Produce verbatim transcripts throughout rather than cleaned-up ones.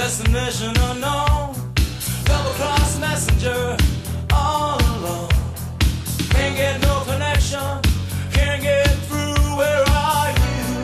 Destination unknown, double cross messenger, all alone. Can't get no connection, can't get through. Where are you?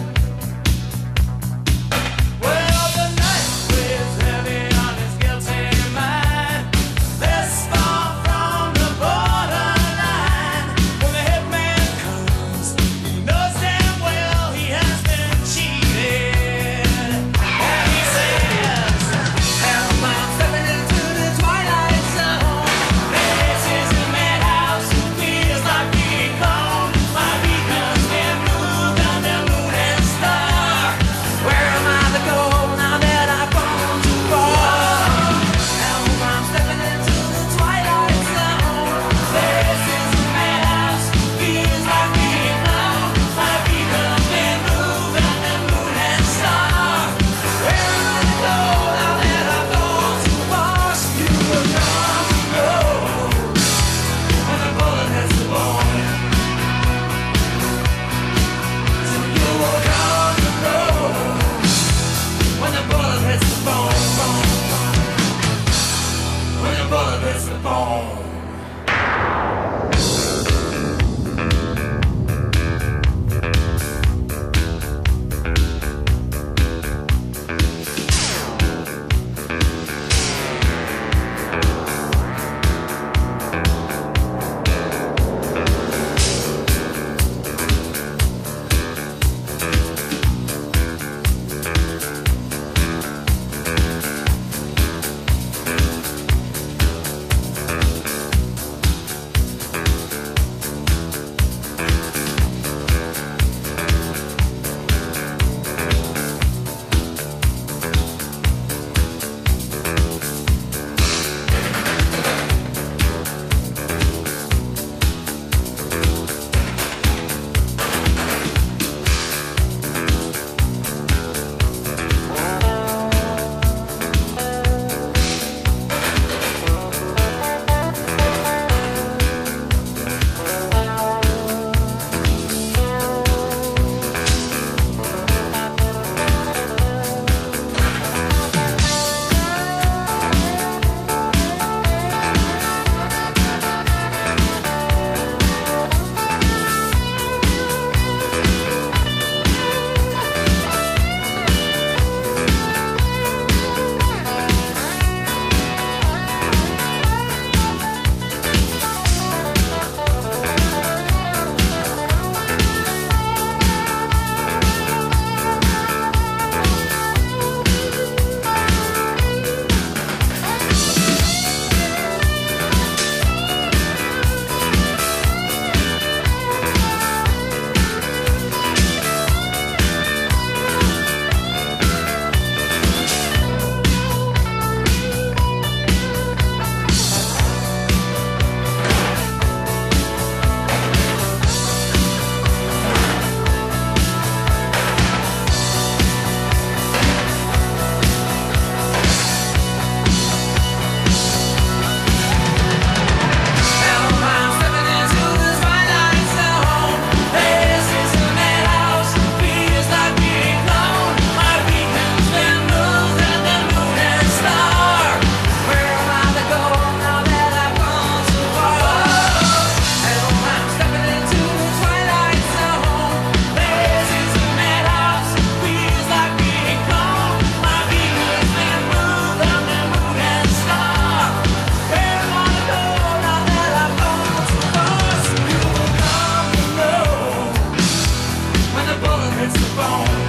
Well, the night weighs heavy on his guilty mind. This far from the borderline. When the hitman comes, he knows damn well he has been cheated. And he says, "Help, I'm stepping into the twilight zone. This is a madhouse, feels like being gone. My beacon's been moved on the moon and star. Where am I to go now that I've gone too far? Help, I'm stepping into the twilight zone. This is a madhouse, feels like being gone. My beacon's been moved on the moon and star. Where am I to go now that I've gone too far? So you will come to know when the bullet hits the bone. So you will come to know when the bullet hits the bone, bone, bone. When the bullet hits the bone. It's the bone.